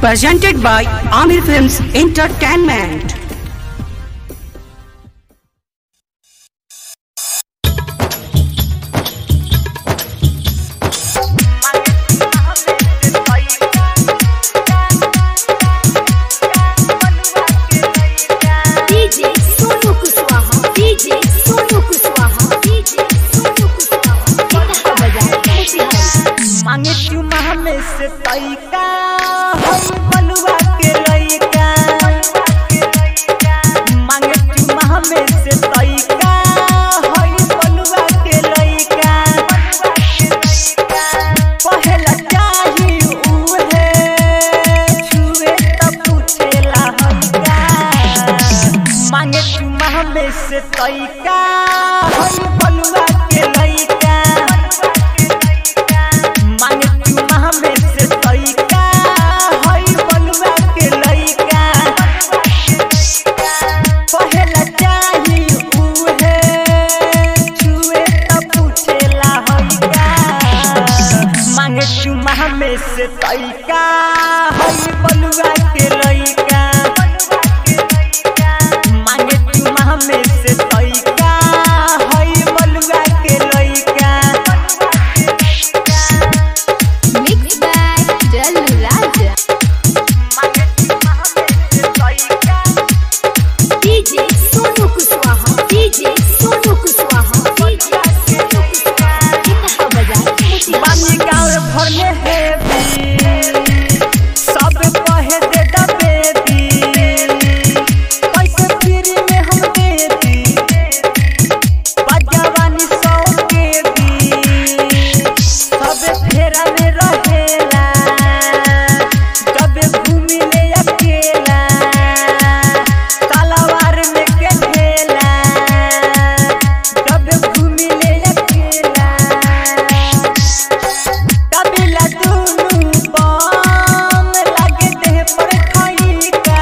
presented by Amir Films Entertainment. मांगे चुमा में से तैका हम बलुआ के लइका मांगे चुमा में से तैका हम बलुआ के लइका पहला चाही उहे छुए त पूछेला हइका मांगे चुमा में से तैका हम बलुआ के लइका चुमा में से तैका हई बलुआ के लइका मांगे चुमा में से तैका हई बलुआ के लइका मिक्स बाय डल्लू राजा मांगे चुमा में से तैका DJ Sonu Kushwaha DJ Sonu Kushwaha DJ Sonu Kushwaha कितना बजा बानी गाँव भर में है सब कहे दे दबेदी पैसे फ्री में हम दे दी बजवानी 100 के दी सब फेरा में रहेला जब घूमी ले अकेला तलवार में के ढेला जब घूमी ले अकेला कबिला दुनु बम लगे देह पर खइका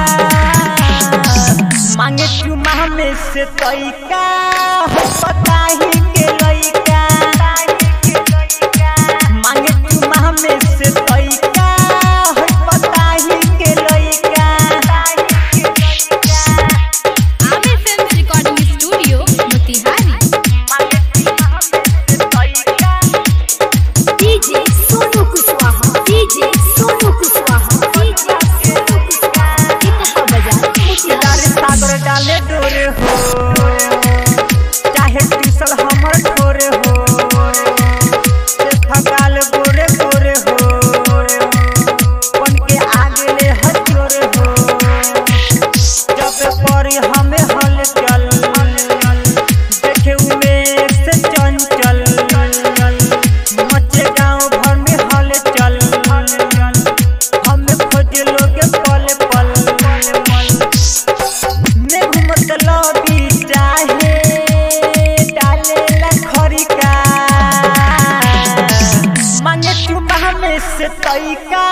मांगे चुमा में से तैका हो पताही के लइका मांगे चुमा में से तैका हो पताही के लइका Aamir films recording studio Motihari मांगे चुमा में से तैका DJ Sonu Kushwaha DJ Sonu Kushwaha DJ Sonu Kushwaha कितना बजा यार सागर डाले डोरे हो चाहे टीसल हमर ठोरे हो से थकाल गोरे गोरे हो बन के आगे ले हचोरे हो जब परी हमें हल चल देखे उमे से चंचल मचे गाँव भर में हल चल हमें खोजे लोग पल पल में घूमत लबी चाहे डाले लखरिका मांगे चुमा में से तैका